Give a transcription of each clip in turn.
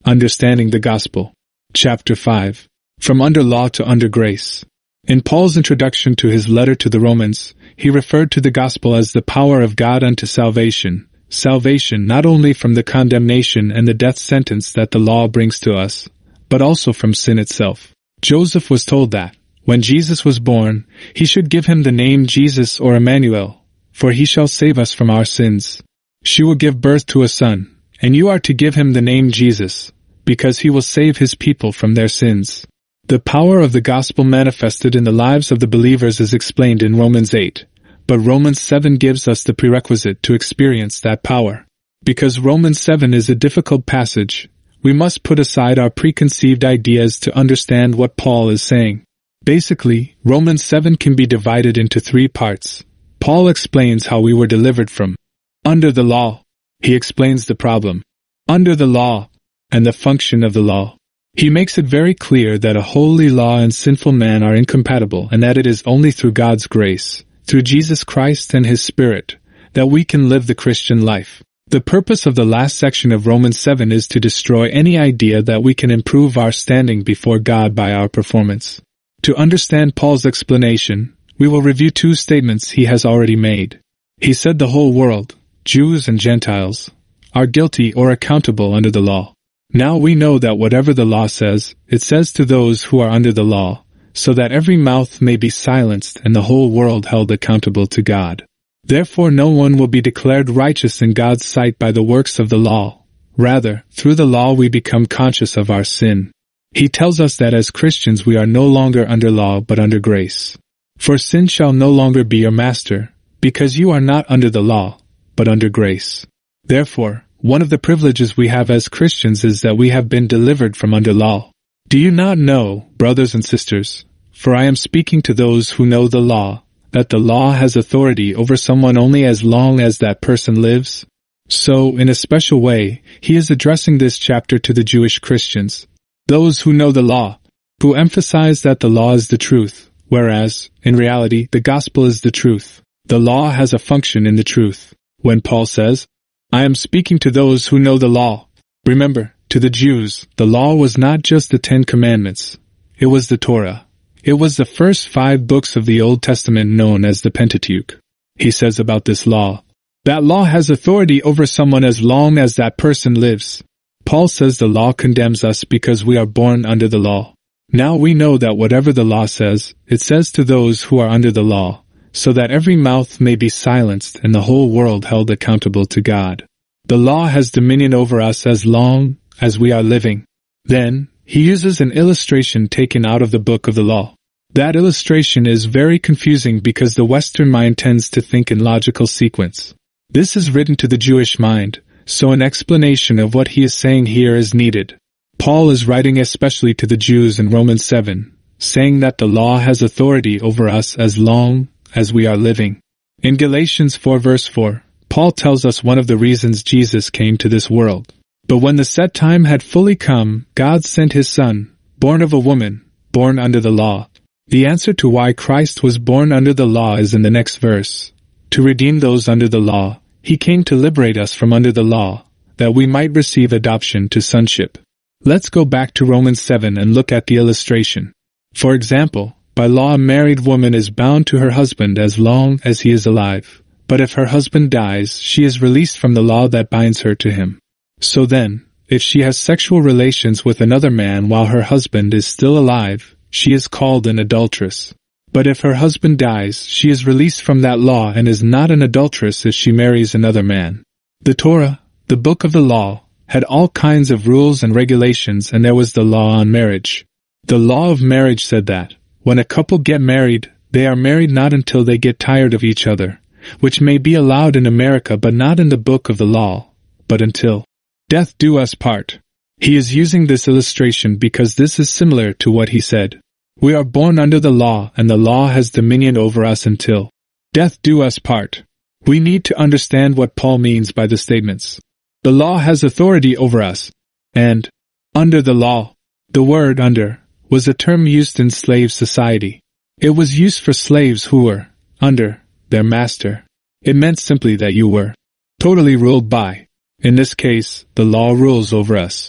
Understanding the Gospel. Chapter 5. From Under Law to Under Grace. In Paul's introduction to his letter to the Romans, he referred to the gospel as the power of God unto salvation. Salvation not only from the condemnation and the death sentence that the law brings to us, but also from sin itself. Joseph was told that, when Jesus was born, he should give him the name Jesus or Emmanuel, for he shall save us from our sins. She will give birth to a son, and you are to give him the name Jesus, because he will save his people from their sins. The power of the gospel manifested in the lives of the believers is explained in Romans 8, but Romans 7 gives us the prerequisite to experience that power. Because Romans 7 is a difficult passage, we must put aside our preconceived ideas to understand what Paul is saying. Basically, Romans 7 can be divided into 3 parts. Paul explains how we were delivered from under the law. He explains the problem under the law and the function of the law. He makes it very clear that a holy law and sinful man are incompatible and that it is only through God's grace, through Jesus Christ and His Spirit, that we can live the Christian life. The purpose of the last section of Romans 7 is to destroy any idea that we can improve our standing before God by our performance. To understand Paul's explanation, we will review 2 statements he has already made. He said the whole world, Jews and Gentiles, are guilty or accountable under the law. Now we know that whatever the law says, it says to those who are under the law, so that every mouth may be silenced and the whole world held accountable to God. Therefore no one will be declared righteous in God's sight by the works of the law. Rather, through the law we become conscious of our sin. He tells us that as Christians we are no longer under law but under grace. For sin shall no longer be your master, because you are not under the law, but under grace. Therefore, one of the privileges we have as Christians is that we have been delivered from under law. Do you not know, brothers and sisters, for I am speaking to those who know the law, that the law has authority over someone only as long as that person lives? So, in a special way, he is addressing this chapter to the Jewish Christians, those who know the law, who emphasize that the law is the truth, whereas, in reality, the gospel is the truth. The law has a function in the truth. When Paul says, I am speaking to those who know the law. Remember, to the Jews, the law was not just the 10 Commandments. It was the Torah. It was the first 5 books of the Old Testament known as the Pentateuch. He says about this law, that law has authority over someone as long as that person lives. Paul says the law condemns us because we are born under the law. Now we know that whatever the law says, it says to those who are under the law, so that every mouth may be silenced and the whole world held accountable to God. The law has dominion over us as long as we are living. Then, he uses an illustration taken out of the book of the law. That illustration is very confusing because the Western mind tends to think in logical sequence. This is written to the Jewish mind, so an explanation of what he is saying here is needed. Paul is writing especially to the Jews in Romans 7, saying that the law has authority over us as long as we are living. In Galatians 4 verse 4, Paul tells us one of the reasons Jesus came to this world. But when the set time had fully come, God sent His Son, born of a woman, born under the law. The answer to why Christ was born under the law is in the next verse. To redeem those under the law, He came to liberate us from under the law, that we might receive adoption to sonship. Let's go back to Romans 7 and look at the illustration. For example, by law a married woman is bound to her husband as long as he is alive. But if her husband dies, she is released from the law that binds her to him. So then, if she has sexual relations with another man while her husband is still alive, she is called an adulteress. But if her husband dies, she is released from that law and is not an adulteress if she marries another man. The Torah, the book of the law, had all kinds of rules and regulations, and there was the law on marriage. The law of marriage said that, when a couple get married, they are married not until they get tired of each other, which may be allowed in America but not in the book of the law, but until death do us part. He is using this illustration because this is similar to what he said. We are born under the law and the law has dominion over us until death do us part. We need to understand what Paul means by the statements. The law has authority over us, and under the law. The word under was a term used in slave society. It was used for slaves who were under their master. It meant simply that you were totally ruled by. In this case, the law rules over us.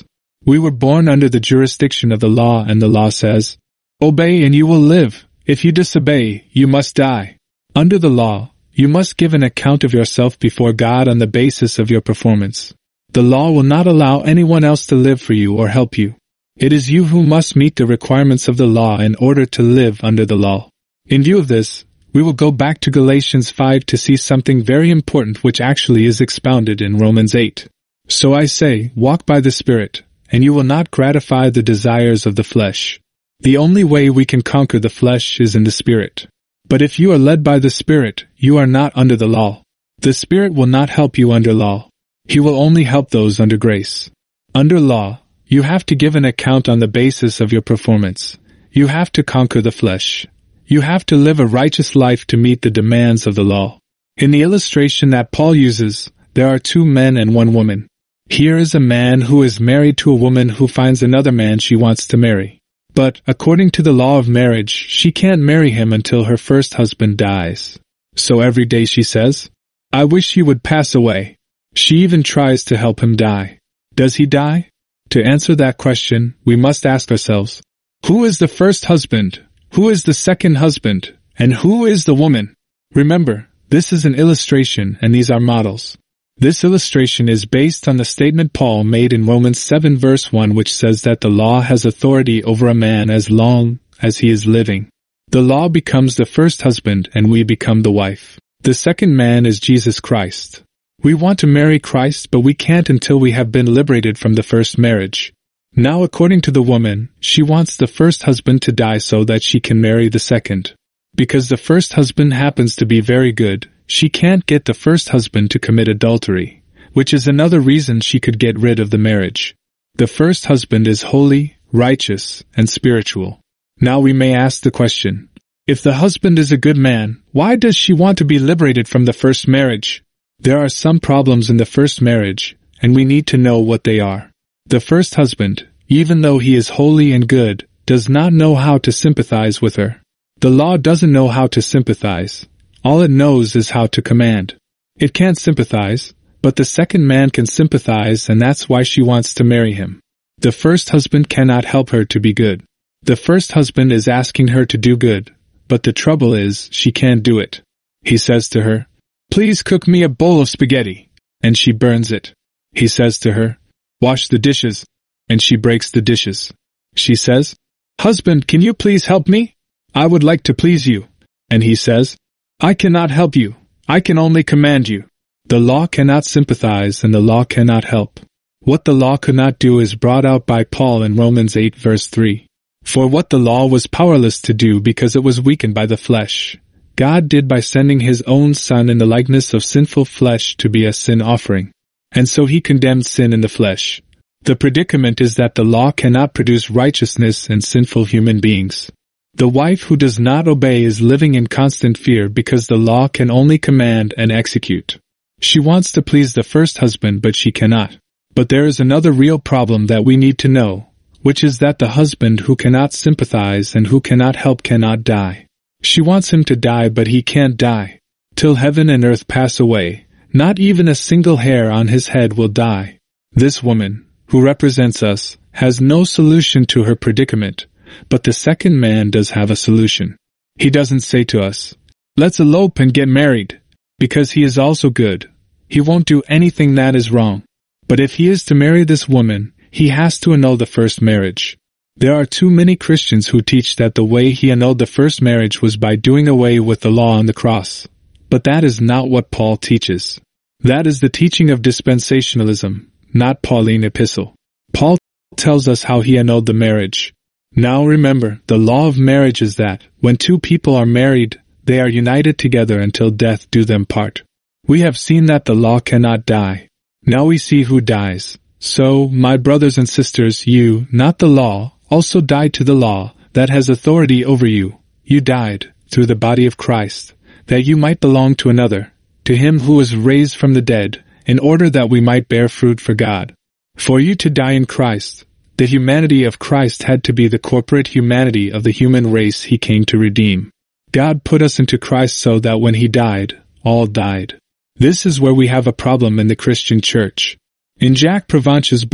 We were born under the jurisdiction of the law, and the law says, "Obey and you will live. If you disobey, you must die." Under the law, you must give an account of yourself before God on the basis of your performance. The law will not allow anyone else to live for you or help you. It is you who must meet the requirements of the law in order to live under the law. In view of this, we will go back to Galatians 5 to see something very important which actually is expounded in Romans 8. So I say, walk by the Spirit, and you will not gratify the desires of the flesh. The only way we can conquer the flesh is in the Spirit. But if you are led by the Spirit, you are not under the law. The Spirit will not help you under law. He will only help those under grace. Under law, you have to give an account on the basis of your performance. You have to conquer the flesh. You have to live a righteous life to meet the demands of the law. In the illustration that Paul uses, there are 2 men and 1 woman. Here is a man who is married to a woman who finds another man she wants to marry. But, according to the law of marriage, she can't marry him until her first husband dies. So every day she says, "I wish he would pass away." She even tries to help him die. Does he die? To answer that question, we must ask ourselves, who is the first husband? Who is the second husband? And who is the woman? Remember, this is an illustration and these are models. This illustration is based on the statement Paul made in Romans 7 verse 1, which says that the law has authority over a man as long as he is living. The law becomes the first husband and we become the wife. The second man is Jesus Christ. We want to marry Christ, but we can't until we have been liberated from the first marriage. Now, according to the woman, she wants the first husband to die so that she can marry the second. Because the first husband happens to be very good, she can't get the first husband to commit adultery, which is another reason she could get rid of the marriage. The first husband is holy, righteous, and spiritual. Now we may ask the question, if the husband is a good man, why does she want to be liberated from the first marriage? There are some problems in the first marriage, and we need to know what they are. The first husband, even though he is holy and good, does not know how to sympathize with her. The law doesn't know how to sympathize. All it knows is how to command. It can't sympathize, but the second man can sympathize, and that's why she wants to marry him. The first husband cannot help her to be good. The first husband is asking her to do good, but the trouble is she can't do it. He says to her, "Please cook me a bowl of spaghetti," and she burns it. He says to her, "Wash the dishes," and she breaks the dishes. She says, "Husband, can you please help me? I would like to please you." And he says, "I cannot help you. I can only command you." The law cannot sympathize and the law cannot help. What the law could not do is brought out by Paul in Romans 8 verse 3. For what the law was powerless to do because it was weakened by the flesh, God did by sending his own Son in the likeness of sinful flesh to be a sin offering. And so he condemned sin in the flesh. The predicament is that the law cannot produce righteousness in sinful human beings. The wife who does not obey is living in constant fear because the law can only command and execute. She wants to please the first husband, but she cannot. But there is another real problem that we need to know, which is that the husband who cannot sympathize and who cannot help cannot die. She wants him to die, but he can't die. Till heaven and earth pass away, not even a single hair on his head will die. This woman, who represents us, has no solution to her predicament, but the second man does have a solution. He doesn't say to us, "Let's elope and get married," because he is also good. He won't do anything that is wrong. But if he is to marry this woman, he has to annul the first marriage. There are too many Christians who teach that the way he annulled the first marriage was by doing away with the law on the cross. But that is not what Paul teaches. That is the teaching of dispensationalism, not Pauline epistle. Paul tells us how he annulled the marriage. Now remember, the law of marriage is that, when 2 people are married, they are united together until death do them part. We have seen that the law cannot die. Now we see who dies. So, my brothers and sisters, you, not the law, also died to the law, that has authority over you. You died, through the body of Christ, that you might belong to another, to him who was raised from the dead, in order that we might bear fruit for God. For you to die in Christ, the humanity of Christ had to be the corporate humanity of the human race he came to redeem. God put us into Christ so that when he died, all died. This is where we have a problem in the Christian church. In Jack Pravanch's book,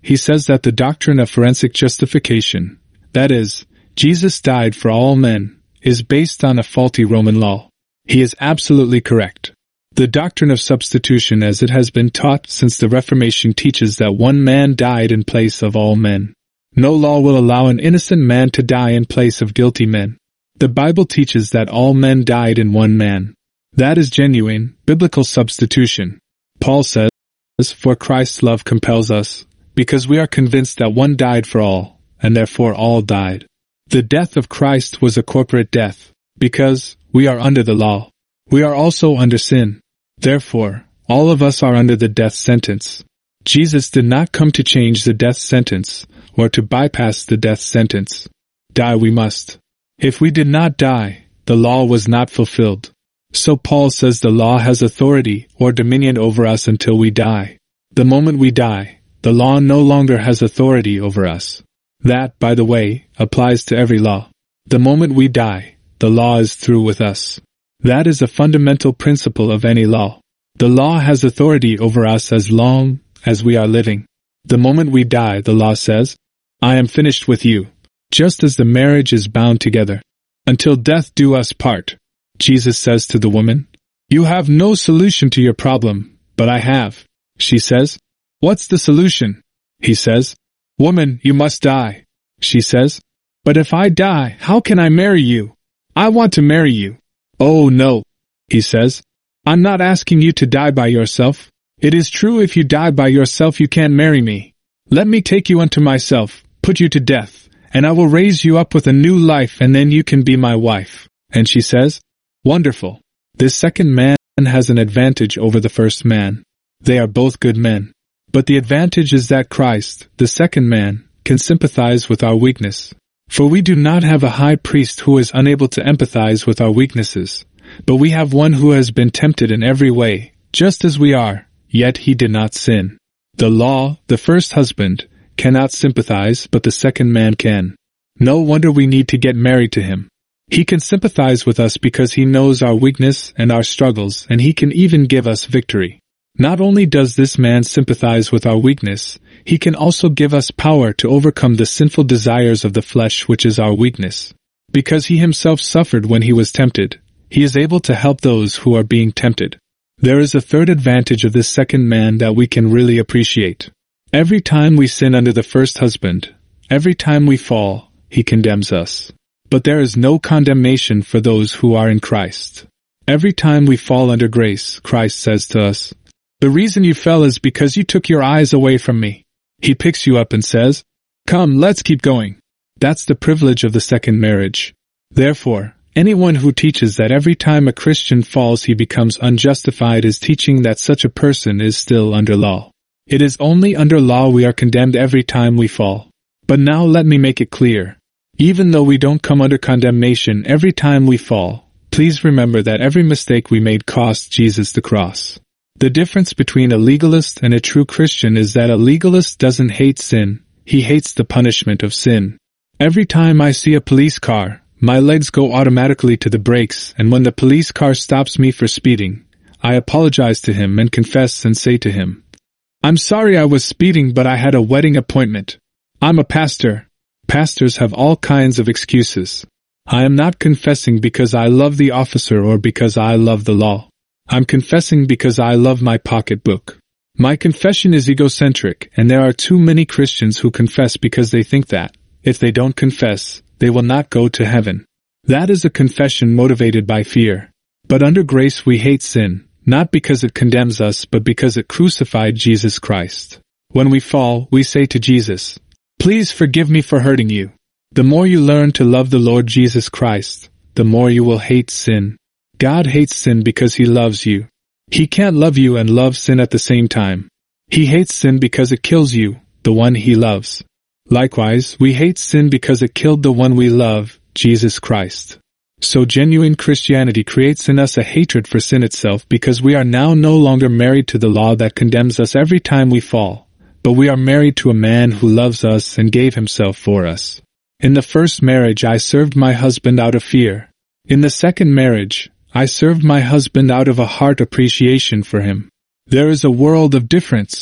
he says that the doctrine of forensic justification, that is, Jesus died for all men, is based on a faulty Roman law. He is absolutely correct. The doctrine of substitution as it has been taught since the Reformation teaches that one man died in place of all men. No law will allow an innocent man to die in place of guilty men. The Bible teaches that all men died in one man. That is genuine, biblical substitution. Paul says, "For Christ's love compels us, because we are convinced that one died for all, and therefore all died." The death of Christ was a corporate death, because we are under the law. We are also under sin. Therefore, all of us are under the death sentence. Jesus did not come to change the death sentence, or to bypass the death sentence. Die we must. If we did not die, the law was not fulfilled. So Paul says the law has authority or dominion over us until we die. The moment we die, the law no longer has authority over us. That, by the way, applies to every law. The moment we die, the law is through with us. That is a fundamental principle of any law. The law has authority over us as long as we are living. The moment we die, the law says, "I am finished with you," just as the marriage is bound together. Until death do us part. Jesus says to the woman, "You have no solution to your problem, but I have." She says, "What's the solution?" He says, "Woman, you must die." She says, "But if I die, how can I marry you? I want to marry you." "Oh no," he says, "I'm not asking you to die by yourself. It is true if you die by yourself you can't marry me. Let me take you unto myself, put you to death, and I will raise you up with a new life and then you can be my wife." And she says, "Wonderful. This second man has an advantage over the first man. They are both good men. But the advantage is that Christ, the second man, can sympathize with our weakness. For we do not have a high priest who is unable to empathize with our weaknesses, but we have one who has been tempted in every way, just as we are, yet he did not sin. The law, the first husband, cannot sympathize, but the second man can. No wonder we need to get married to him. He can sympathize with us because he knows our weakness and our struggles, and he can even give us victory. Not only does this man sympathize with our weakness, he can also give us power to overcome the sinful desires of the flesh, which is our weakness. Because he himself suffered when he was tempted, he is able to help those who are being tempted. There is a third advantage of this second man that we can really appreciate. Every time we sin under the first husband, every time we fall, he condemns us. But there is no condemnation for those who are in Christ. Every time we fall under grace, Christ says to us, "The reason you fell is because you took your eyes away from me." He picks you up and says, "Come, let's keep going." That's the privilege of the second marriage. Therefore, anyone who teaches that every time a Christian falls he becomes unjustified is teaching that such a person is still under law. It is only under law we are condemned every time we fall. But now let me make it clear. Even though we don't come under condemnation every time we fall, please remember that every mistake we made cost Jesus the cross. The difference between a legalist and a true Christian is that a legalist doesn't hate sin, he hates the punishment of sin. Every time I see a police car, my legs go automatically to the brakes, and when the police car stops me for speeding, I apologize to him and confess and say to him, "I'm sorry I was speeding, but I had a wedding appointment. I'm a pastor." Pastors have all kinds of excuses. I am not confessing because I love the officer or because I love the law. I'm confessing because I love my pocketbook. My confession is egocentric, and there are too many Christians who confess because they think that, if they don't confess, they will not go to heaven. That is a confession motivated by fear. But under grace we hate sin, not because it condemns us but because it crucified Jesus Christ. When we fall, we say to Jesus, "Please forgive me for hurting you." The more you learn to love the Lord Jesus Christ, the more you will hate sin. God hates sin because he loves you. He can't love you and love sin at the same time. He hates sin because it kills you, the one he loves. Likewise, we hate sin because it killed the one we love, Jesus Christ. So genuine Christianity creates in us a hatred for sin itself because we are now no longer married to the law that condemns us every time we fall, but we are married to a man who loves us and gave himself for us. In the first marriage I served my husband out of fear. In the second marriage, I served my husband out of a heart appreciation for him. There is a world of difference.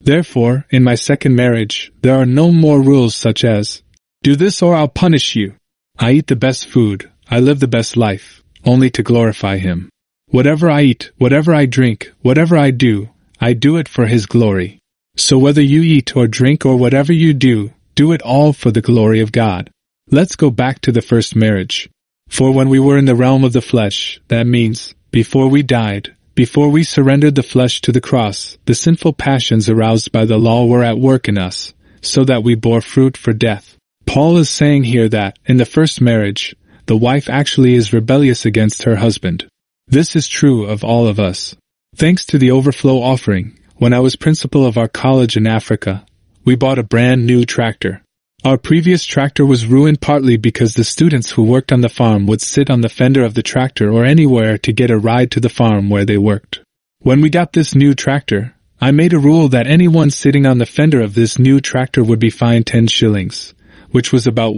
Therefore, in my second marriage, there are no more rules such as, do this or I'll punish you. I eat the best food, I live the best life, only to glorify Him. Whatever I eat, whatever I drink, whatever I do it for His glory. So whether you eat or drink or whatever you do it all for the glory of God. Let's go back to the first marriage. For when we were in the realm of the flesh, that means, before we died, before we surrendered the flesh to the cross, the sinful passions aroused by the law were at work in us, so that we bore fruit for death. Paul is saying here that, in the first marriage, the wife actually is rebellious against her husband. This is true of all of us. Thanks to the overflow offering, when I was principal of our college in Africa, we bought a brand new tractor. Our previous tractor was ruined partly because the students who worked on the farm would sit on the fender of the tractor or anywhere to get a ride to the farm where they worked. When we got this new tractor, I made a rule that anyone sitting on the fender of this new tractor would be fined 10 shillings, which was about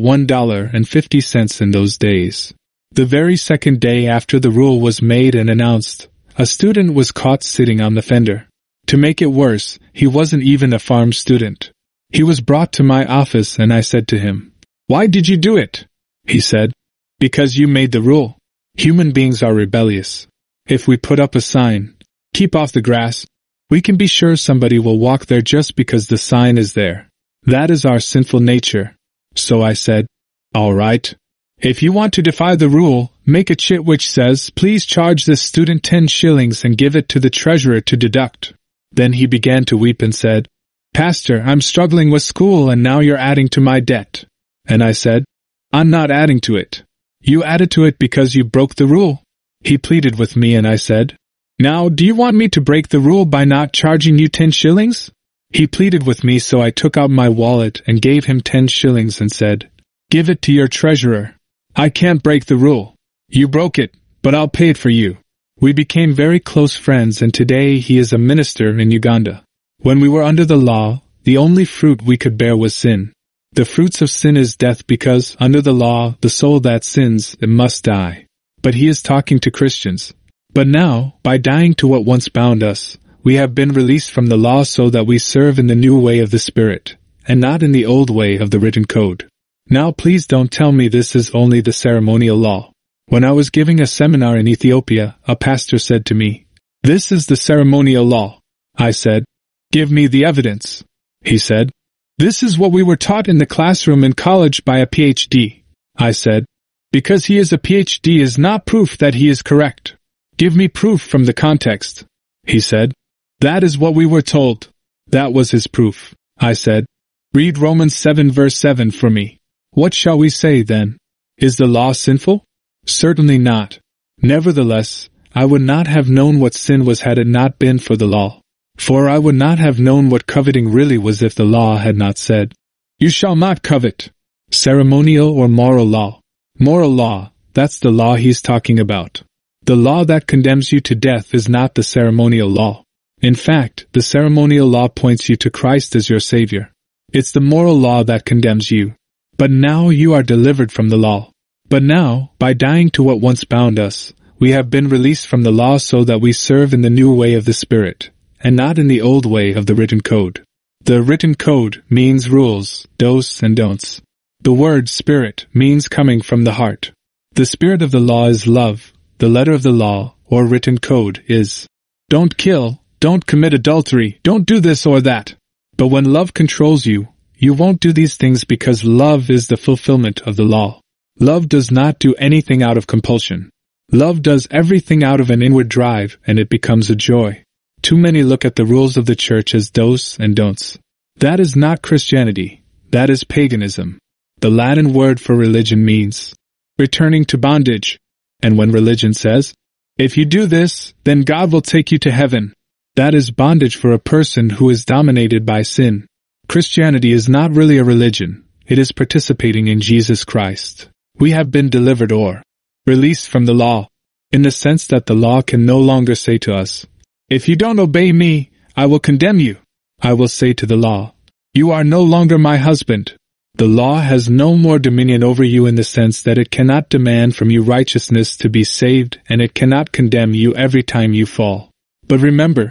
$1.50 in those days. The very second day after the rule was made and announced, a student was caught sitting on the fender. To make it worse, he wasn't even a farm student. He was brought to my office and I said to him, "Why did you do it?" He said, "Because you made the rule. Human beings are rebellious. If we put up a sign, 'Keep off the grass,' we can be sure somebody will walk there just because the sign is there. That is our sinful nature." So I said, "All right. If you want to defy the rule, make a chit which says, 'Please charge this student 10 shillings and give it to the treasurer to deduct.'" Then he began to weep and said, "Pastor, I'm struggling with school and now you're adding to my debt." And I said, "I'm not adding to it. You added to it because you broke the rule." He pleaded with me and I said, "Now, do you want me to break the rule by not charging you 10 shillings? He pleaded with me, so I took out my wallet and gave him 10 shillings and said, "Give it to your treasurer. I can't break the rule. You broke it, but I'll pay it for you." We became very close friends and today he is a minister in Uganda. When we were under the law, the only fruit we could bear was sin. The fruits of sin is death because, under the law, the soul that sins, it must die. But he is talking to Christians. But now, by dying to what once bound us, we have been released from the law so that we serve in the new way of the Spirit, and not in the old way of the written code. Now please don't tell me this is only the ceremonial law. When I was giving a seminar in Ethiopia, a pastor said to me, "This is the ceremonial law." I said, "Give me the evidence." He said, "This is what we were taught in the classroom in college by a PhD. I said, "Because he is a PhD is not proof that he is correct. Give me proof from the context." He said, "That is what we were told." That was his proof. I said, "Read Romans 7 verse 7 for me." What shall we say then? Is the law sinful? Certainly not. Nevertheless, I would not have known what sin was had it not been for the law. For I would not have known what coveting really was if the law had not said, "You shall not covet." Ceremonial or moral law? Moral law, that's the law he's talking about. The law that condemns you to death is not the ceremonial law. In fact, the ceremonial law points you to Christ as your Savior. It's the moral law that condemns you. But now you are delivered from the law. But now, by dying to what once bound us, we have been released from the law so that we serve in the new way of the Spirit, and not in the old way of the written code. The written code means rules, dos and don'ts. The word Spirit means coming from the heart. The spirit of the law is love. The letter of the law, or written code, is, "Don't kill, don't commit adultery, don't do this or that." But when love controls you, you won't do these things because love is the fulfillment of the law. Love does not do anything out of compulsion. Love does everything out of an inward drive, and it becomes a joy. Too many look at the rules of the church as dos and don'ts. That is not Christianity. That is paganism. The Latin word for religion means returning to bondage. And when religion says, "If you do this, then God will take you to heaven," that is bondage for a person who is dominated by sin. Christianity is not really a religion. It is participating in Jesus Christ. We have been delivered or released from the law, in the sense that the law can no longer say to us, "If you don't obey me, I will condemn you." I will say to the law, "You are no longer my husband." The law has no more dominion over you in the sense that it cannot demand from you righteousness to be saved, and it cannot condemn you every time you fall. But remember,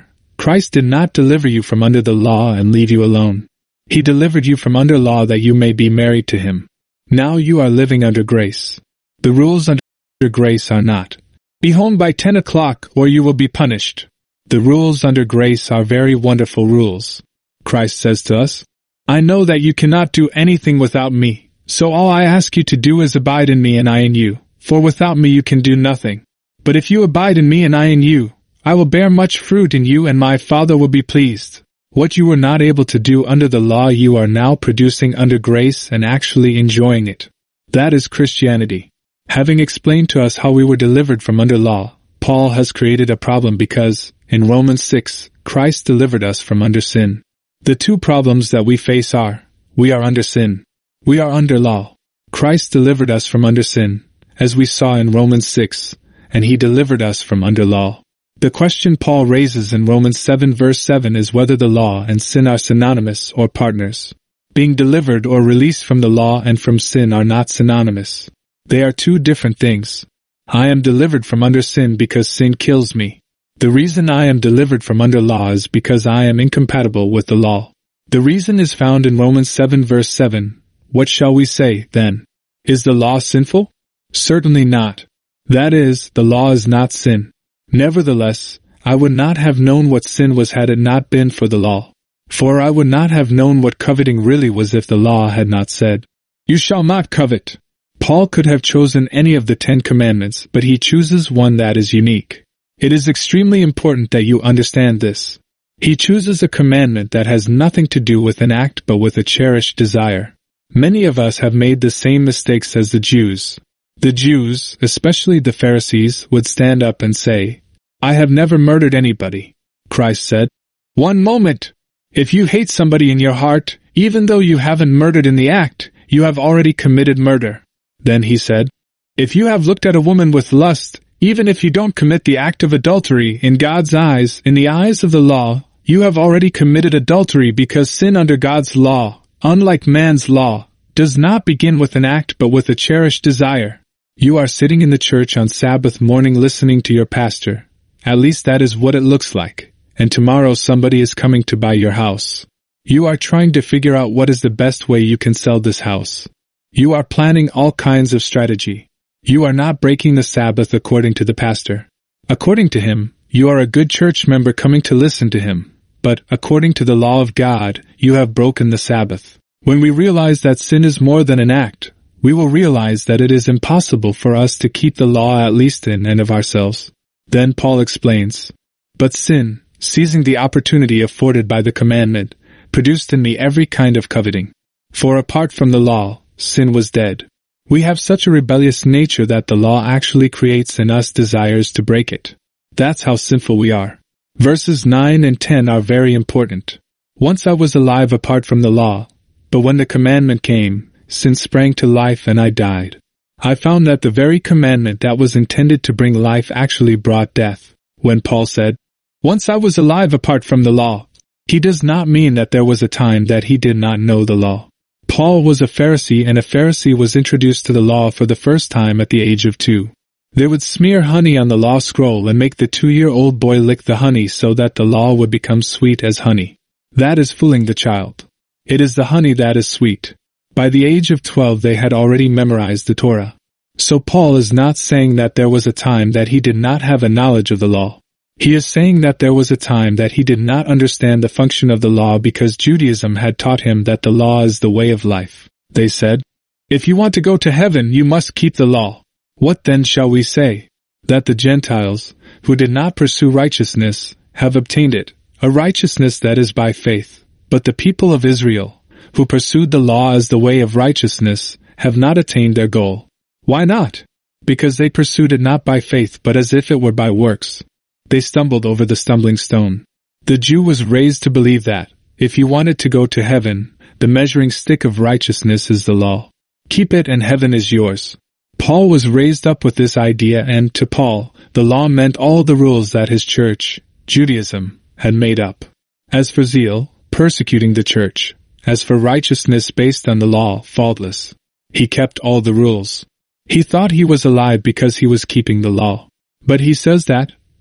Christ did not deliver you from under the law and leave you alone. He delivered you from under law that you may be married to him. Now you are living under grace. The rules under grace are not, "Be home by 10 o'clock or you will be punished." The rules under grace are very wonderful rules. Christ says to us, "I know that you cannot do anything without me, so all I ask you to do is abide in me and I in you, for without me you can do nothing. But if you abide in me and I in you, I will bear much fruit in you and my Father will be pleased." What you were not able to do under the law you are now producing under grace and actually enjoying it. That is Christianity. Having explained to us how we were delivered from under law, Paul has created a problem because, in Romans 6, Christ delivered us from under sin. The two problems that we face are, we are under sin. We are under law. Christ delivered us from under sin, as we saw in Romans 6, and he delivered us from under law. The question Paul raises in Romans 7 verse 7 is whether the law and sin are synonymous or partners. Being delivered or released from the law and from sin are not synonymous. They are two different things. I am delivered from under sin because sin kills me. The reason I am delivered from under law is because I am incompatible with the law. The reason is found in Romans 7 verse 7. What shall we say, then? Is the law sinful? Certainly not. That is, the law is not sin. Nevertheless, I would not have known what sin was had it not been for the law. For I would not have known what coveting really was if the law had not said, "You shall not covet." Paul could have chosen any of the 10 commandments, but he chooses one that is unique. It is extremely important that you understand this. He chooses a commandment that has nothing to do with an act but with a cherished desire. Many of us have made the same mistakes as the Jews. The Jews, especially the Pharisees, would stand up and say, "I have never murdered anybody." Christ said, "One moment! If you hate somebody in your heart, even though you haven't murdered in the act, you have already committed murder." Then he said, "If you have looked at a woman with lust, even if you don't commit the act of adultery in God's eyes, in the eyes of the law, you have already committed adultery because sin under God's law, unlike man's law, does not begin with an act but with a cherished desire." You are sitting in the church on Sabbath morning listening to your pastor. At least that is what it looks like. And tomorrow somebody is coming to buy your house. You are trying to figure out what is the best way you can sell this house. You are planning all kinds of strategy. You are not breaking the Sabbath according to the pastor. According to him, you are a good church member coming to listen to him. But, according to the law of God, you have broken the Sabbath. When we realize that sin is more than an act, we will realize that it is impossible for us to keep the law at least in and of ourselves. Then Paul explains, "But sin, seizing the opportunity afforded by the commandment, produced in me every kind of coveting. For apart from the law, sin was dead." We have such a rebellious nature that the law actually creates in us desires to break it. That's how sinful we are. Verses 9 and 10 are very important. "Once I was alive apart from the law, but when the commandment came, sin sprang to life and I died. I found that the very commandment that was intended to bring life actually brought death." When Paul said, "Once I was alive apart from the law," he does not mean that there was a time that he did not know the law. Paul was a Pharisee, and a Pharisee was introduced to the law for the first time at the age of 2. They would smear honey on the law scroll and make the 2-year-old boy lick the honey so that the law would become sweet as honey. That is fooling the child. It is the honey that is sweet. By the age of 12 they had already memorized the Torah. So Paul is not saying that there was a time that he did not have a knowledge of the law. He is saying that there was a time that he did not understand the function of the law because Judaism had taught him that the law is the way of life. They said, "If you want to go to heaven, you must keep the law." What then shall we say? That the Gentiles, who did not pursue righteousness, have obtained it, a righteousness that is by faith. But the people of Israel, who pursued the law as the way of righteousness, have not attained their goal. Why not? Because they pursued it not by faith but as if it were by works. They stumbled over the stumbling stone. The Jew was raised to believe that, if you wanted to go to heaven, the measuring stick of righteousness is the law. Keep it and heaven is yours. Paul was raised up with this idea, and to Paul, the law meant all the rules that his church, Judaism, had made up. As for zeal, persecuting the church. As for righteousness based on the law, faultless. He kept all the rules. He thought he was alive because he was keeping the law. But he says that,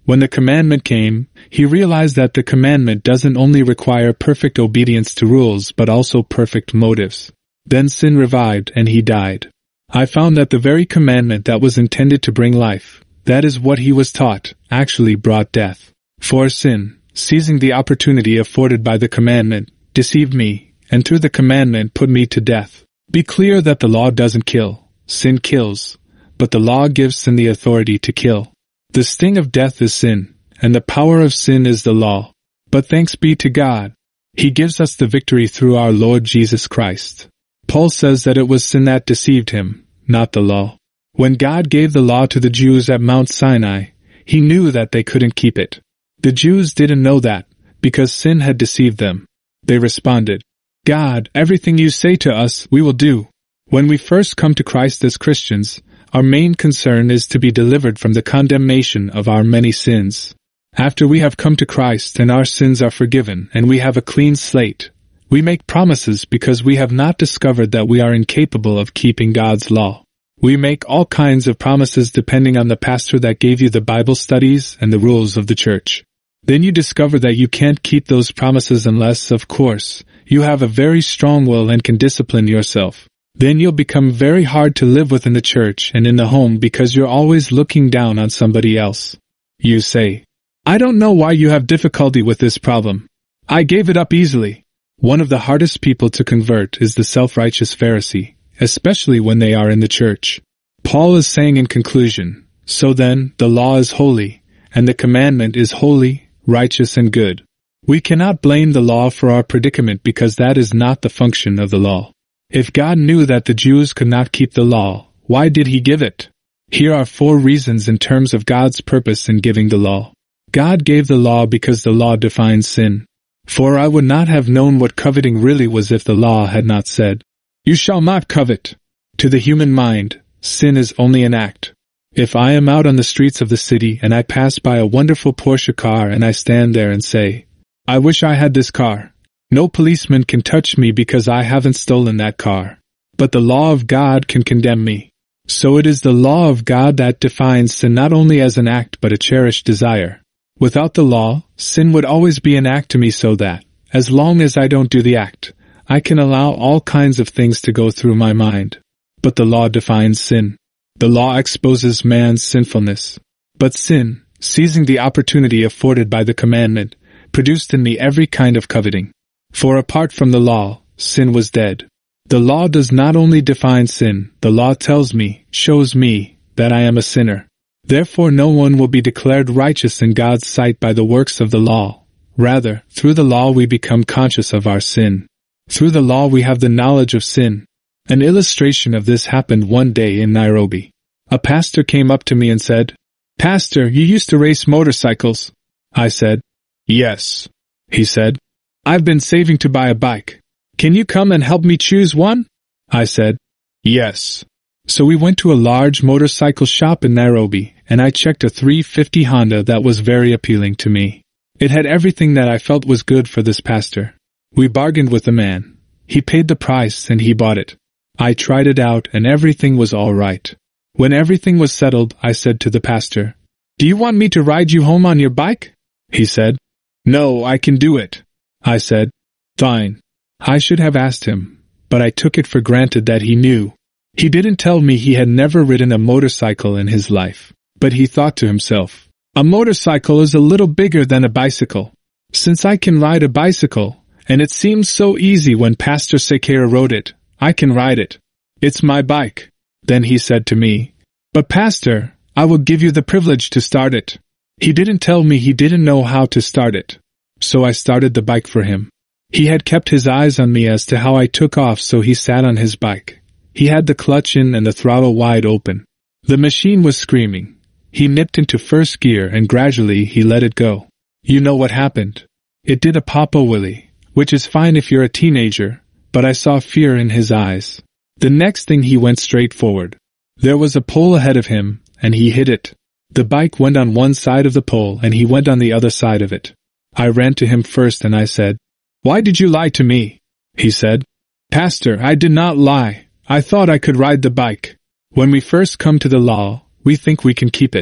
When the commandment came, he realized that the commandment doesn't only require perfect obedience to rules but also perfect motives. Then sin revived and he died. I found that the very commandment that was intended to bring life, that is what he was taught, actually brought death. For sin, seizing the opportunity afforded by the commandment, deceived me, and through the commandment put me to death. Be clear that the law doesn't kill. Sin kills, but the law gives sin the authority to kill. The sting of death is sin, and the power of sin is the law. But thanks be to God, He gives us the victory through our Lord Jesus Christ. Paul says that it was sin that deceived him, not the law. When God gave the law to the Jews at Mount Sinai, He knew that they couldn't keep it. The Jews didn't know that, because sin had deceived them. They responded, "God, everything you say to us, we will do." When we first come to Christ as Christians, our main concern is to be delivered from the condemnation of our many sins. After we have come to Christ and our sins are forgiven and we have a clean slate, we make promises because we have not discovered that we are incapable of keeping God's law. We make all kinds of promises depending on the pastor that gave you the Bible studies and the rules of the church. Then you discover that you can't keep those promises unless, of course, you have a very strong will and can discipline yourself. Then you'll become very hard to live with in the church and in the home because you're always looking down on somebody else. You say, "I don't know why you have difficulty with this problem. I gave it up easily." One of the hardest people to convert is the self-righteous Pharisee, especially when they are in the church. Paul is saying in conclusion, so then, the law is holy, and the commandment is holy, righteous and good. We cannot blame the law for our predicament because that is not the function of the law. If God knew that the Jews could not keep the law, why did He give it? Here are 4 reasons in terms of God's purpose in giving the law. God gave the law because the law defines sin. For I would not have known what coveting really was if the law had not said, "You shall not covet." To the human mind, sin is only an act. If I am out on the streets of the city and I pass by a wonderful Porsche car and I stand there and say, "I wish I had this car," no policeman can touch me because I haven't stolen that car. But the law of God can condemn me. So it is the law of God that defines sin not only as an act but a cherished desire. Without the law, sin would always be an act to me so that, as long as I don't do the act, I can allow all kinds of things to go through my mind. But the law defines sin. The law exposes man's sinfulness. But sin, seizing the opportunity afforded by the commandment, produced in me every kind of coveting. For apart from the law, sin was dead. The law does not only define sin, the law tells me, shows me, that I am a sinner. Therefore no one will be declared righteous in God's sight by the works of the law. Rather, through the law we become conscious of our sin. Through the law we have the knowledge of sin. An illustration of this happened one day in Nairobi. A pastor came up to me and said, "Pastor, you used to race motorcycles." I said, "Yes." He said, "I've been saving to buy a bike. Can you come and help me choose one?" I said, "Yes." So we went to a large motorcycle shop in Nairobi, and I checked a 350 Honda that was very appealing to me. It had everything that I felt was good for this pastor. We bargained with the man. He paid the price and he bought it. I tried it out and everything was all right. When everything was settled, I said to the pastor, "Do you want me to ride you home on your bike?" He said, "No, I can do it." I said, "Fine." I should have asked him, but I took it for granted that he knew. He didn't tell me he had never ridden a motorcycle in his life, but he thought to himself, "A motorcycle is a little bigger than a bicycle. Since I can ride a bicycle, and it seems so easy when Pastor Sekera rode it, I can ride it. It's my bike." Then he said to me, "But Pastor, I will give you the privilege to start it." He didn't tell me he didn't know how to start it. So I started the bike for him. He had kept his eyes on me as to how I took off, so he sat on his bike. He had the clutch in and the throttle wide open. The machine was screaming. He nipped into first gear and gradually he let it go. You know what happened? It did a Papa Willie, which is fine if you're a teenager, but I saw fear in his eyes. The next thing he went straight forward. There was a pole ahead of him, and he hit it. The bike went on one side of the pole and he went on the other side of it. I ran to him first and I said, "Why did you lie to me?" He said, "Pastor, I did not lie. I thought I could ride the bike." When we first come to the law, we think we can keep it.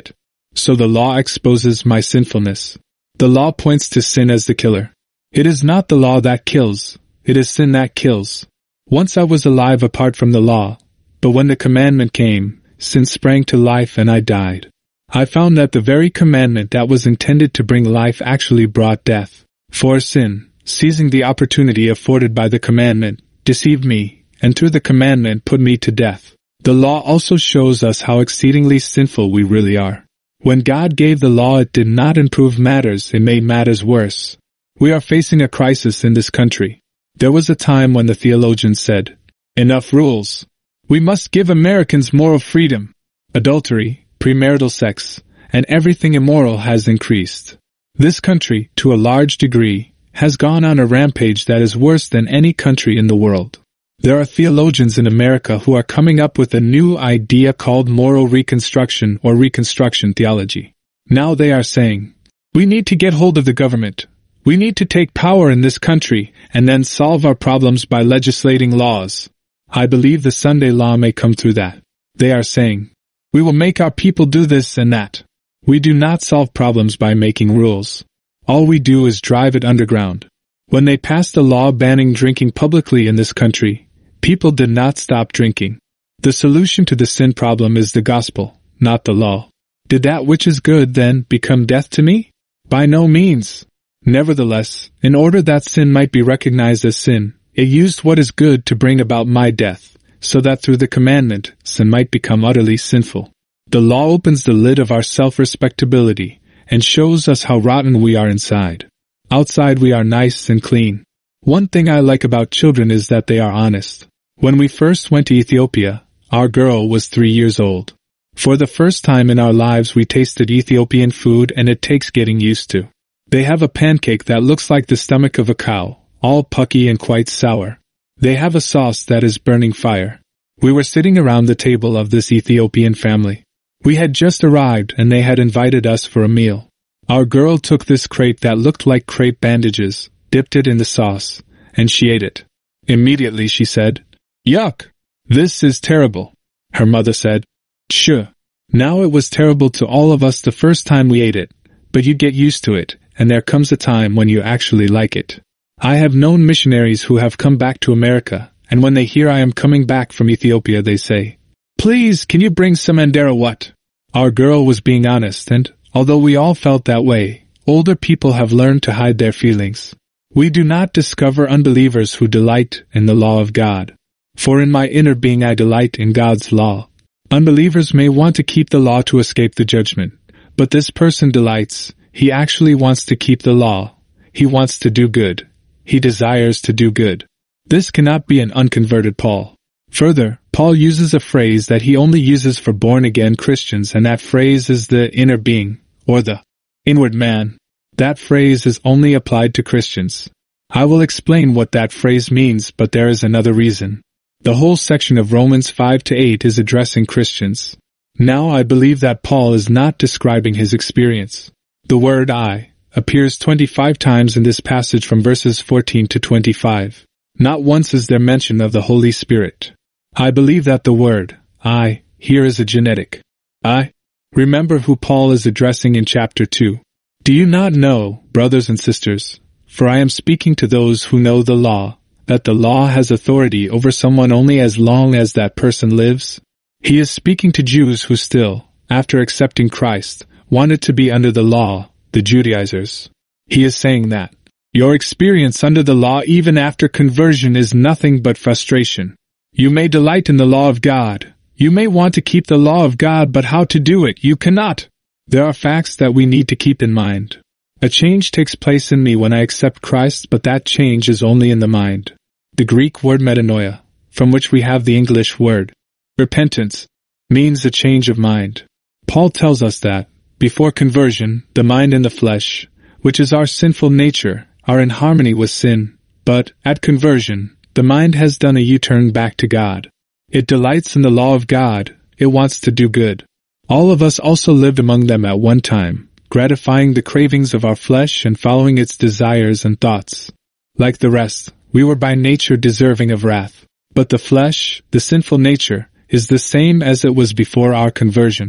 So the law exposes my sinfulness. The law points to sin as the killer. It is not the law that kills, it is sin that kills. Once I was alive apart from the law, but when the commandment came, sin sprang to life and I died. I found that the very commandment that was intended to bring life actually brought death. For sin, seizing the opportunity afforded by the commandment, deceived me, and through the commandment put me to death. The law also shows us how exceedingly sinful we really are. When God gave the law, it did not improve matters, it made matters worse. We are facing a crisis in this country. There was a time when the theologians said, "Enough rules. We must give Americans moral freedom." Adultery, premarital sex, and everything immoral has increased. This country, to a large degree, has gone on a rampage that is worse than any country in the world. There are theologians in America who are coming up with a new idea called moral reconstruction or reconstruction theology. Now they are saying, we need to get hold of the government. We need to take power in this country and then solve our problems by legislating laws. I believe the Sunday law may come through that. They are saying, we will make our people do this and that. We do not solve problems by making rules. All we do is drive it underground. When they passed a law banning drinking publicly in this country, people did not stop drinking. The solution to the sin problem is the gospel, not the law. Did that which is good then become death to me? By no means. Nevertheless, in order that sin might be recognized as sin, it used what is good to bring about my death, so that through the commandment, sin might become utterly sinful. The law opens the lid of our self-respectability and shows us how rotten we are inside. Outside we are nice and clean. One thing I like about children is that they are honest. When we first went to Ethiopia, our girl was 3 years old. For the first time in our lives we tasted Ethiopian food and it takes getting used to. They have a pancake that looks like the stomach of a cow, all pucky and quite sour. They have a sauce that is burning fire. We were sitting around the table of this Ethiopian family. We had just arrived and they had invited us for a meal. Our girl took this crepe that looked like crepe bandages, dipped it in the sauce, and she ate it. Immediately she said, "Yuck! This is terrible." Her mother said, "Sure." Now it was terrible to all of us the first time we ate it, but you get used to it, and there comes a time when you actually like it. I have known missionaries who have come back to America, and when they hear I am coming back from Ethiopia they say, "Please, can you bring some Andera what?" Our girl was being honest and, although we all felt that way, older people have learned to hide their feelings. We do not discover unbelievers who delight in the law of God. For in my inner being I delight in God's law. Unbelievers may want to keep the law to escape the judgment, but this person delights. He actually wants to keep the law. He wants to do good. He desires to do good. This cannot be an unconverted Paul. Further, Paul uses a phrase that he only uses for born-again Christians, and that phrase is the inner being, or the inward man. That phrase is only applied to Christians. I will explain what that phrase means, but there is another reason. The whole section of Romans 5-8 is addressing Christians. Now I believe that Paul is not describing his experience. The word I appears 25 times in this passage from verses 14 to 25. Not once is there mention of the Holy Spirit. I believe that the word I here is a genetic I. Remember who Paul is addressing in chapter 2. Do you not know, brothers and sisters, for I am speaking to those who know the law, that the law has authority over someone only as long as that person lives? He is speaking to Jews who still, after accepting Christ, wanted to be under the law, the Judaizers. He is saying that your experience under the law even after conversion is nothing but frustration. You may delight in the law of God. You may want to keep the law of God, but how to do it, you cannot. There are facts that we need to keep in mind. A change takes place in me when I accept Christ, but that change is only in the mind. The Greek word metanoia, from which we have the English word repentance, means a change of mind. Paul tells us that, before conversion, the mind and the flesh, which is our sinful nature, are in harmony with sin, but, at conversion, the mind has done a U-turn back to God. It delights in the law of God, it wants to do good. All of us also lived among them at one time, gratifying the cravings of our flesh and following its desires and thoughts. Like the rest, we were by nature deserving of wrath. But the flesh, the sinful nature, is the same as it was before our conversion.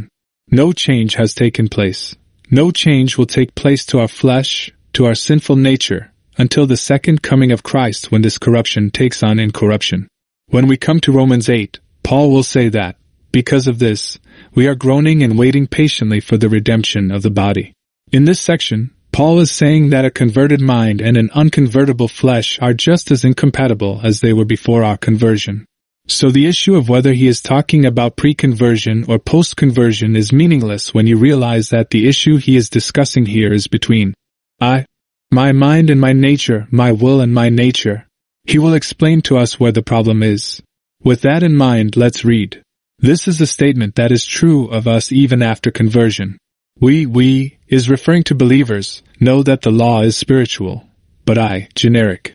No change has taken place. No change will take place to our flesh, to our sinful nature, until the second coming of Christ, when this corruption takes on incorruption. When we come to Romans 8, Paul will say that, because of this, we are groaning and waiting patiently for the redemption of the body. In this section, Paul is saying that a converted mind and an unconvertible flesh are just as incompatible as they were before our conversion. So the issue of whether he is talking about pre-conversion or post-conversion is meaningless when you realize that the issue he is discussing here is between my mind and my nature, my will and my nature. He will explain to us where the problem is. With that in mind, let's read. This is a statement that is true of us even after conversion. We is referring to believers, know that the law is spiritual. But generic.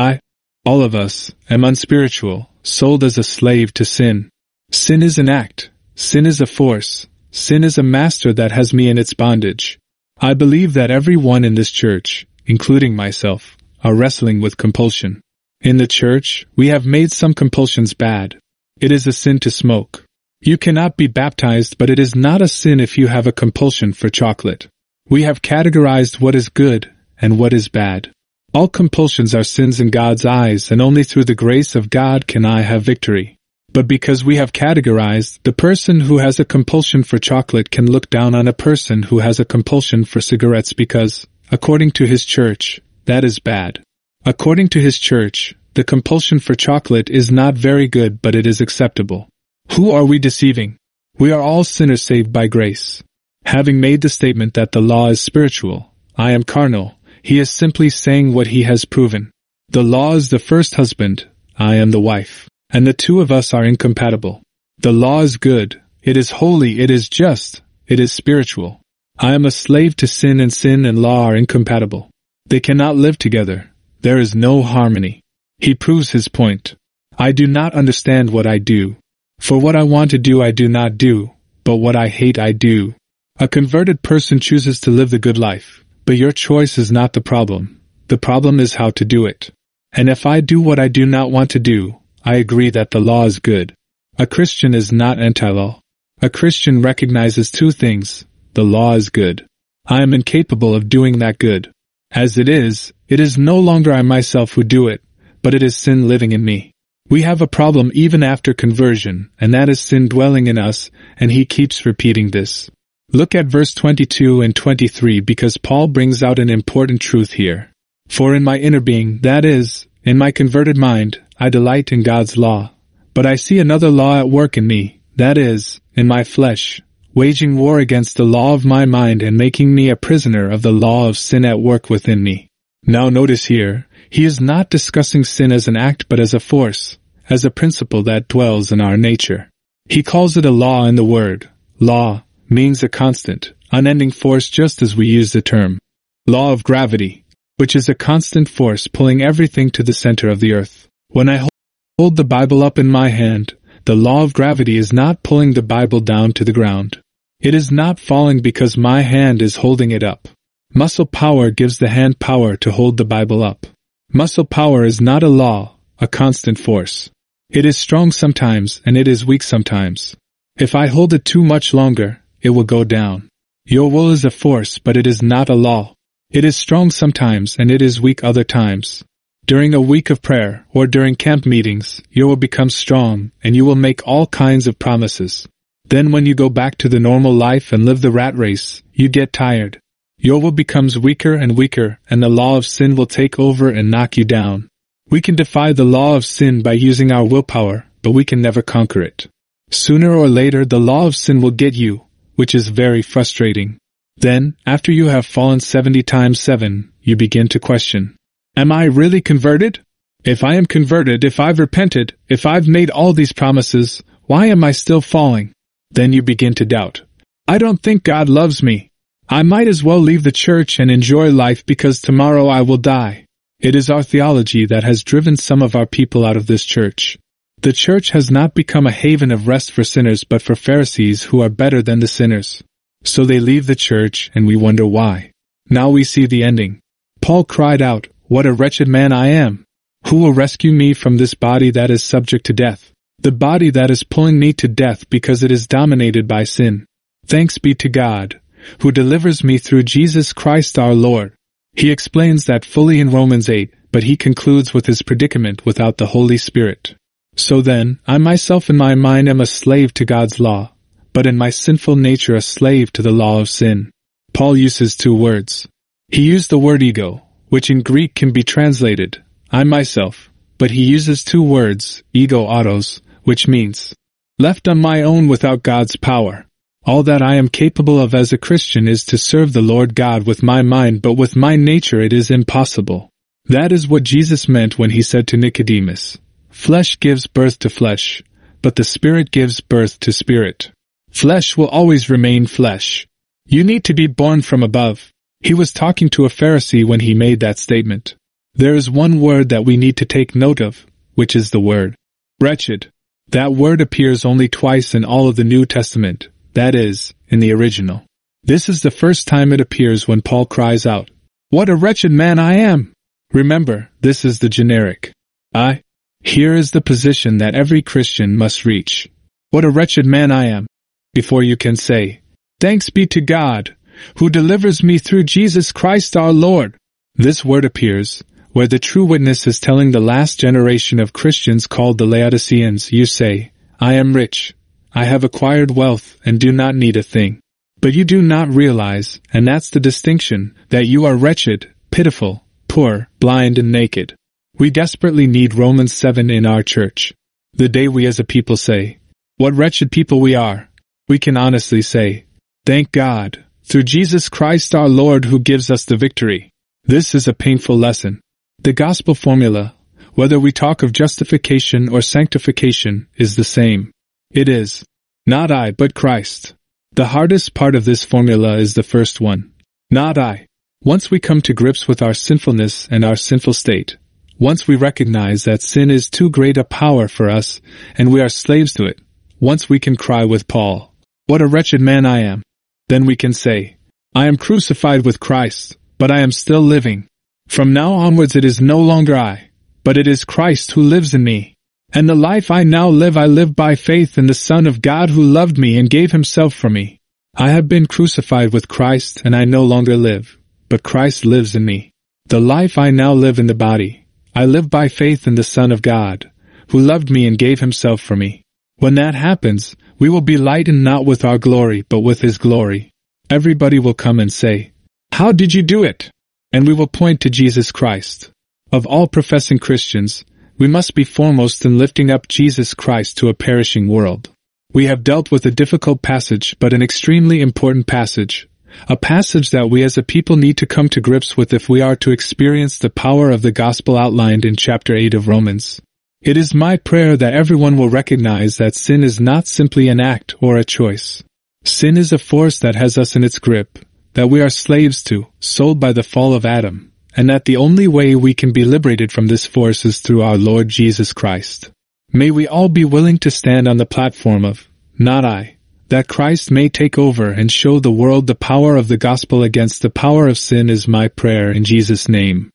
All of us, am unspiritual, sold as a slave to sin. Sin is an act. Sin is a force. Sin is a master that has me in its bondage. I believe that everyone in this church, including myself, are wrestling with compulsion. In the church, we have made some compulsions bad. It is a sin to smoke. You cannot be baptized, but it is not a sin if you have a compulsion for chocolate. We have categorized what is good and what is bad. All compulsions are sins in God's eyes, and only through the grace of God can I have victory. But because we have categorized, the person who has a compulsion for chocolate can look down on a person who has a compulsion for cigarettes because, according to his church, that is bad. According to his church, the compulsion for chocolate is not very good, but it is acceptable. Who are we deceiving? We are all sinners saved by grace. Having made the statement that the law is spiritual, I am carnal, he is simply saying what he has proven. The law is the first husband, I am the wife, and the two of us are incompatible. The law is good, it is holy, it is just, it is spiritual. I am a slave to sin and law are incompatible. They cannot live together. There is no harmony. He proves his point. I do not understand what I do. For what I want to do I do not do, but what I hate I do. A converted person chooses to live the good life, but your choice is not the problem. The problem is how to do it. And if I do what I do not want to do, I agree that the law is good. A Christian is not anti-law. A Christian recognizes two things. The law is good. I am incapable of doing that good. As it is no longer I myself who do it, but it is sin living in me. We have a problem even after conversion, and that is sin dwelling in us, and he keeps repeating this. Look at verse 22 and 23 because Paul brings out an important truth here. For in my inner being, that is, in my converted mind, I delight in God's law. But I see another law at work in me, that is, in my flesh, waging war against the law of my mind and making me a prisoner of the law of sin at work within me. Now notice here, he is not discussing sin as an act but as a force, as a principle that dwells in our nature. He calls it a law in the word. Law means a constant, unending force just as we use the term law of gravity, which is a constant force pulling everything to the center of the earth. When I hold the Bible up in my hand, the law of gravity is not pulling the Bible down to the ground. It is not falling because my hand is holding it up. Muscle power gives the hand power to hold the Bible up. Muscle power is not a law, a constant force. It is strong sometimes and it is weak sometimes. If I hold it too much longer, it will go down. Your will is a force, but it is not a law. It is strong sometimes and it is weak other times. During a week of prayer or during camp meetings, you will become strong and you will make all kinds of promises. Then when you go back to the normal life and live the rat race, you get tired. Your will becomes weaker and weaker and the law of sin will take over and knock you down. We can defy the law of sin by using our willpower, but we can never conquer it. Sooner or later the law of sin will get you, which is very frustrating. Then, after you have fallen 70 times 7, you begin to question. Am I really converted? If I am converted, if I've repented, if I've made all these promises, why am I still falling? Then you begin to doubt. I don't think God loves me. I might as well leave the church and enjoy life because tomorrow I will die. It is our theology that has driven some of our people out of this church. The church has not become a haven of rest for sinners but for Pharisees who are better than the sinners. So they leave the church and we wonder why. Now we see the ending. Paul cried out, "What a wretched man I am! Who will rescue me from this body that is subject to death? The body that is pulling me to death because it is dominated by sin." Thanks be to God, who delivers me through Jesus Christ our Lord. He explains that fully in Romans 8, but he concludes with his predicament without the Holy Spirit. So then, I myself in my mind am a slave to God's law, but in my sinful nature a slave to the law of sin. Paul uses two words. He used the word ego, which in Greek can be translated, I myself, but he uses two words, ego autos, which means, left on my own without God's power. All that I am capable of as a Christian is to serve the Lord God with my mind, but with my nature it is impossible. That is what Jesus meant when he said to Nicodemus, flesh gives birth to flesh, but the Spirit gives birth to spirit. Flesh will always remain flesh. You need to be born from above. He was talking to a Pharisee when he made that statement. There is one word that we need to take note of, which is the word wretched. That word appears only twice in all of the New Testament, that is, in the original. This is the first time it appears when Paul cries out, "What a wretched man I am!" Remember, this is the generic I. Here is the position that every Christian must reach. What a wretched man I am! Before you can say, "Thanks be to God, who delivers me through Jesus Christ our Lord." This word appears, where the true witness is telling the last generation of Christians called the Laodiceans, you say, "I am rich. I have acquired wealth and do not need a thing." But you do not realize, and that's the distinction, that you are wretched, pitiful, poor, blind and naked. We desperately need Romans 7 in our church. The day we as a people say, "What wretched people we are," we can honestly say, "Thank God, through Jesus Christ our Lord who gives us the victory." This is a painful lesson. The gospel formula, whether we talk of justification or sanctification, is the same. It is, not I but Christ. The hardest part of this formula is the first one. Not I. Once we come to grips with our sinfulness and our sinful state, once we recognize that sin is too great a power for us and we are slaves to it, once we can cry with Paul, "What a wretched man I am," then we can say, "I am crucified with Christ, but I am still living. From now onwards it is no longer I, but it is Christ who lives in me. And the life I now live I live by faith in the Son of God who loved me and gave himself for me. I have been crucified with Christ and I no longer live, but Christ lives in me. The life I now live in the body, I live by faith in the Son of God, who loved me and gave himself for me." When that happens, we will be lightened not with our glory but with his glory. Everybody will come and say, "How did you do it?" And we will point to Jesus Christ. Of all professing Christians, we must be foremost in lifting up Jesus Christ to a perishing world. We have dealt with a difficult passage but an extremely important passage, a passage that we as a people need to come to grips with if we are to experience the power of the gospel outlined in chapter 8 of Romans. It is my prayer that everyone will recognize that sin is not simply an act or a choice. Sin is a force that has us in its grip, that we are slaves to, sold by the fall of Adam, and that the only way we can be liberated from this force is through our Lord Jesus Christ. May we all be willing to stand on the platform of, "Not I," that Christ may take over and show the world the power of the gospel against the power of sin is my prayer in Jesus' name.